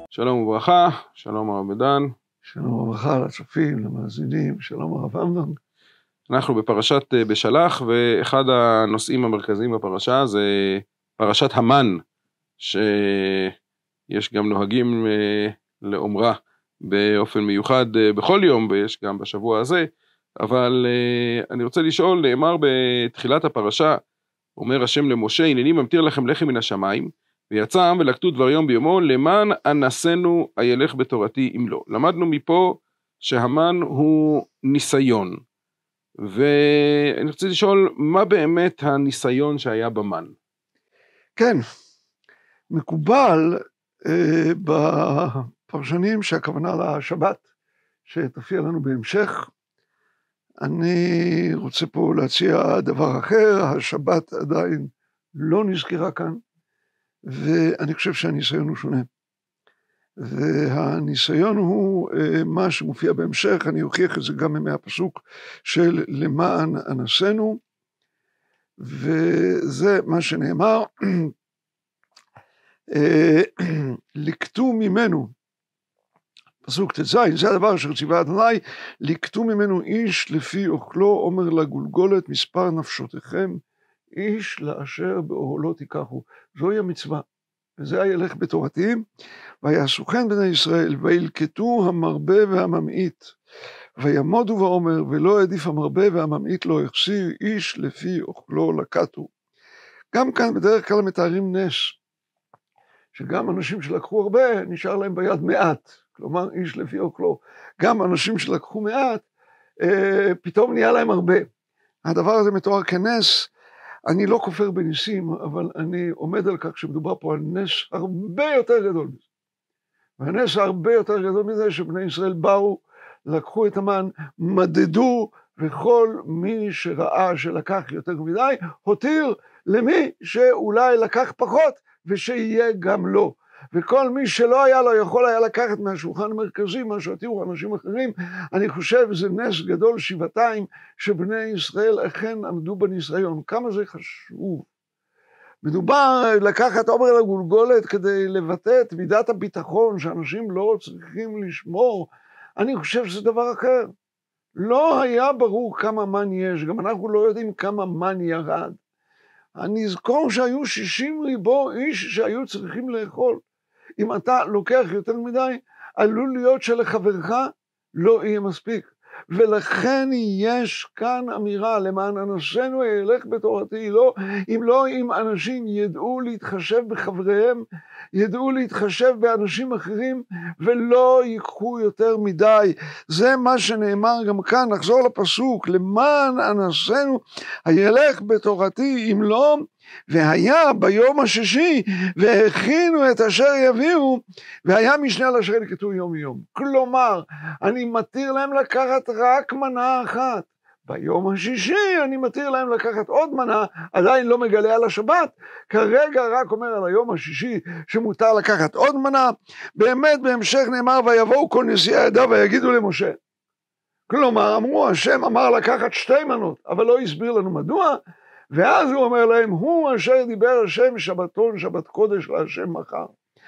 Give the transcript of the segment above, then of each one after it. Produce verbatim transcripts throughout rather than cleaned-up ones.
שלום וברכה, שלום הרב מדן. שלום וברכה לצופים, למאזינים, שלום הרב אמנון. אנחנו בפרשת בשלח, ואחד הנושאים המרכזיים בפרשה זה פרשת המן, שיש גם נוהגים לאומרה באופן מיוחד בכל יום, ויש גם בשבוע הזה, אבל אני רוצה לשאול, נאמר בתחילת הפרשה, אומר השם למשה, הנני ממטיר לכם לחם מן השמיים, ויצא העם ולקטו דבר יום ביומו, למען אנסנו הילך בתורתי אם לא. למדנו מפה שהמן הוא ניסיון, ואני רוצה לשאול, מה באמת הניסיון שהיה במן? כן, מקובל אה, בפרשנים שהכוונה לשבת, שתופיע לנו בהמשך. אני רוצה פה להציע דבר אחר, השבת עדיין לא נזכרה כאן, ואני חושב שהניסיון הוא שונה. והניסיון הוא מה שמופיע בהמשך, אני אוכיח את זה גם מהפסוק של למען אנסנו, וזה מה שנאמר, לקטו ממנו, פסוק תז, זה הדבר אשר ציווה אדוני, לקטו ממנו איש לפי אוכלו, אומר לגולגולת, מספר נפשותיכם, איש לאשר באוהלו תיקחו. זוהי המצווה, וזה הילך בתורתי, ויעשו כן בני ישראל, וילקטו המרבה והממעיט, וימודו ואומר, ולא עדיף המרבה והממעיט לא יחסיר, איש לפי אוכלו לקטו. גם כאן בדרך כלל מתארים נס, שגם אנשים שלקחו הרבה, נשאר להם ביד מעט, כלומר איש לפי אוכלו. גם אנשים שלקחו מעט, אה, פתאום נהיה להם הרבה. הדבר הזה מתואר כנס, אני לא כופר בניסים, אבל אני עומד על כך שמדובר פה על נס הרבה יותר גדול מזה. והנס הרבה יותר גדול מזה שבני ישראל באו, לקחו את המן, מדדו, וכל מי שראה שלקח יותר מדי, הותיר למי שאולי לקח פחות, ושיהיה גם לו. וכל מי שלא היה לו יכול היה לקחת מהשולחן המרכזי, מה שהותירו אנשים אחרים. אני חושב זה נס גדול שבעתיים, שבני ישראל אכן עמדו בניסיון. כמה זה חשוב. מדובר לקחת עומר לגולגולת כדי לבטא את מידת הביטחון שאנשים לא צריכים לשמור. אני חושב שזה דבר אחר. לא היה ברור כמה מן יש, גם אנחנו לא יודעים כמה מן ירד. אני אזכור שהיו שישים ריבו איש שהיו צריכים לאכול. אם אתה לוקח יותר מדי, עלול להיות שלחברך לא יהיה מספיק. ולכן יש כאן אמירה, למען אנשינו ילך בתורתי, לא, אם לא, אם אנשים ידעו להתחשב בחבריהם, ידעו להתחשב באנשים אחרים, ולא ייקחו יותר מדי. זה מה שנאמר גם כאן, נחזור לפסוק, למען אנשינו הילך בתורתי, אם לא, והיה ביום השישי, והכינו את אשר יביאו, והיה משנה על אשר ילקטו יום יום. כלומר, אני מתיר להם לקחת רק מנה אחת. ביום השישי אני מתיר להם לקחת עוד מנה, עדיין לא מגלה על השבת, כרגע רק אומר על היום השישי שמותר לקחת עוד מנה. באמת בהמשך נאמר, ויבואו כל נשיאי העדה ויגידו למשה. כלומר, אמרו, השם אמר לקחת שתי מנות, אבל לא הסביר לנו מדוע, ואז הוא אומר להם, הוא אשר דיבר השם שבתון, שבת קודש להשם מחר.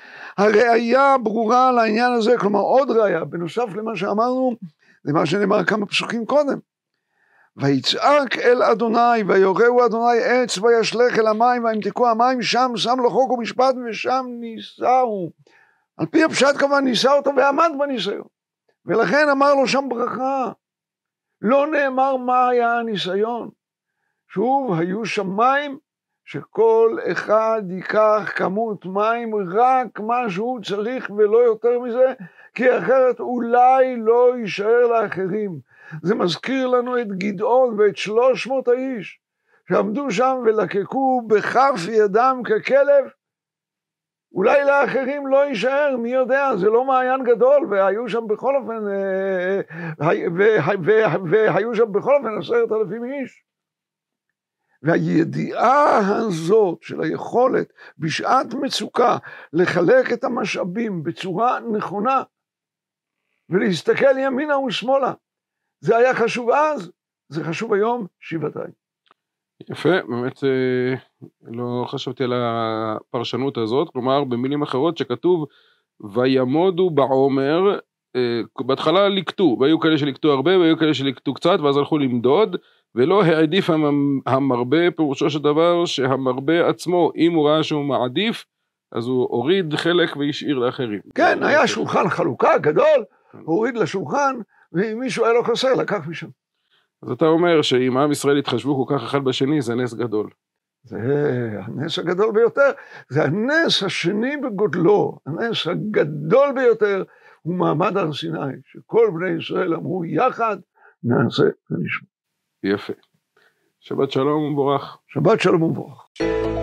הראיה ברורה על העניין הזה, כלומר עוד ראיה, בנוסף למה שאמרנו, למה שנאמר כמה פסוקים קודם. ויצעק אל אדוני, ויורהו אדוני עץ, וישלך אל המים, וימתקו המים, שם שם לו חוק ומשפט, ושם ניסהו. על פי הפשט כמובן ניסה אותו ועמד בניסיון. ולכן אמר לו שם ברכה. לא נאמר מה היה הניסיון. שוב, היו שם מים, שכל אחד ייקח כמות מים, רק מה שהוא צריך ולא יותר מזה, כי אחרת אולי לא יישאר לאחרים. זה מזכיר לנו את גדעון ואת שלוש מאות האיש, שעמדו שם ולקקו בכף ידם ככלב, אולי לאחרים לא יישאר, מי יודע, זה לא מעיין גדול, והיו שם בכל אופן, והיו שם בכל אופן עשרת אלפים איש. והידיעה הזאת של היכולת בשעת מצוקה לחלק את המשאבים בצורה נכונה ולהסתכל ימינה ושמאלה, זה היה חשוב אז, זה חשוב היום שבעתיים. יפה, באמת לא חשבתי על הפרשנות הזאת, כלומר במילים אחרות שכתוב וימודו בעומר, בהתחלה לקטו, והיו כאלה שלקטו הרבה, והיו כאלה שלקטו קצת, ואז הלכו למדוד, ולא העדיף המרבה, פירושו של דבר שהמרבה עצמו, אם הוא ראה שהוא מעדיף, אז הוא הוריד חלק והשאיר לאחרים. כן, היה שולחן חלוקה גדול, הוריד לשולחן, ואם מישהו היה לו חסר, לקח משם. אז אתה אומר שאם עם ישראל התחשבו כל כך אחד בשני, זה נס גדול. זה הנס הגדול ביותר, זה הנס השני בגודלו, הנס הגדול ביותר הוא מעמד הר סיני, שכל בני ישראל אמרו יחד, נעשה ונשמע. יפה. שבת שלום ומבורך. שבת שלום ומבורך.